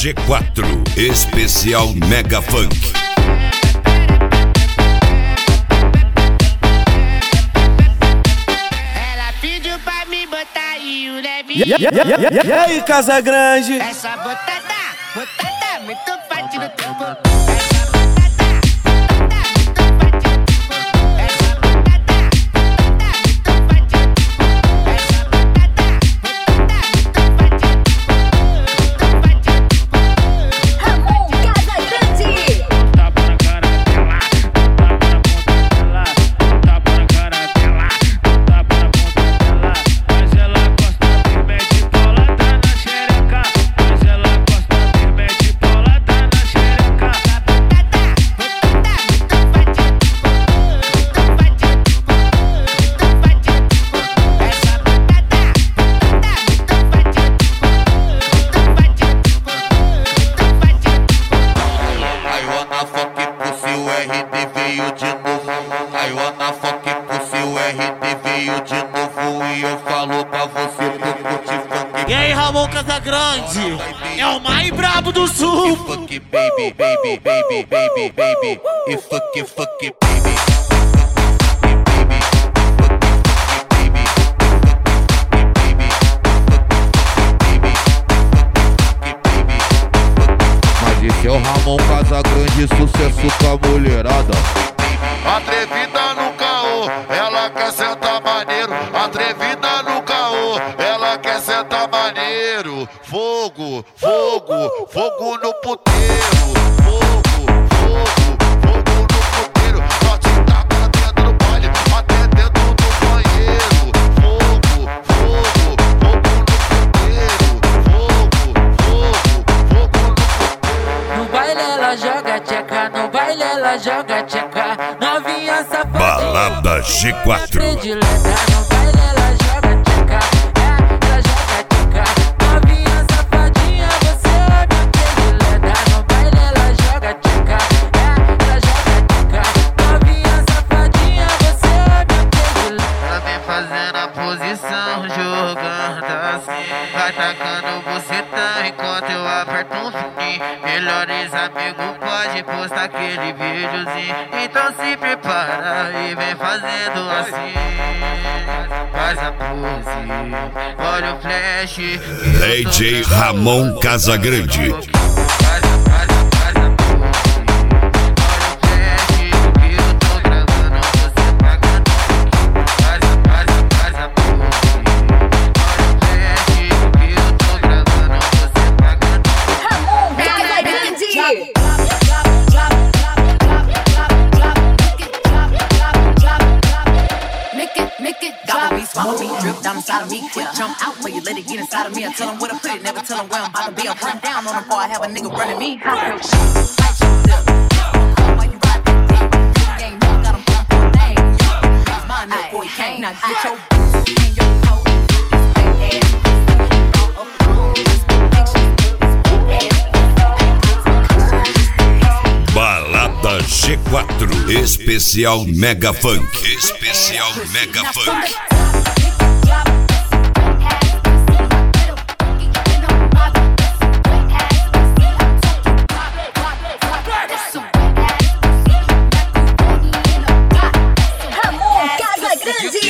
G4 Especial Mega Funk. Ela pediu pra me botar e o leve. E aí, Casagrande? Essa botada, muito forte no teu corpo. E eu falo pra você pro curte funk. E aí, Ramon Casagrande, é o mais brabo do sul. Funk baby, baby, baby, baby, baby. E funk baby. Mas esse é o Ramon Casagrande, sucesso com a mulherada. Atrevida no caô, ela quer sentar maneiro. Atrevida no caô, ela quer sentar maneiro. Fogo, fogo, fogo no puteiro. Fogo, fogo, fogo no puteiro. Só te taca dentro do baile, até dentro do banheiro. Fogo, fogo, fogo no puteiro. Fogo, fogo, fogo no puteiro. No baile ela joga tcheca, no baile ela joga tcheca. Novinha safadinha, Balada G4. predileta. No baile ela joga tcheca, ela joga tcheca. Novinha safadinha, você é minha predileta. No baile ela joga tcheca, ela joga tcheca. Novinha safadinha, você é minha predileta. Ela vem fazendo a posição, jogando assim. Vai tacando buceta enquanto eu aperto um fininho. Melhores amigos pode postar aquele videozinho. Então se prepara e vem fazendo assim. Faz a pose, olha o flash. DJ Ramon Casagrande. Faz a pose, olha o flash. Que eu tô gravando você pagando. Faz a pose, olha o flash. Que eu tô gravando você pagando. Ramon Casagrande. Make it drop, me, swallow me, drip down inside of me. Quick jump out for you, let it get inside of me. I tell 'em where to put it, never tell 'em where I'm about to be. I'll run down on 'em before I have a nigga running me. Now get your in your coat. Balada G4 Especial Mega Funk. Especial Mega Funk. Ramon Casagrande.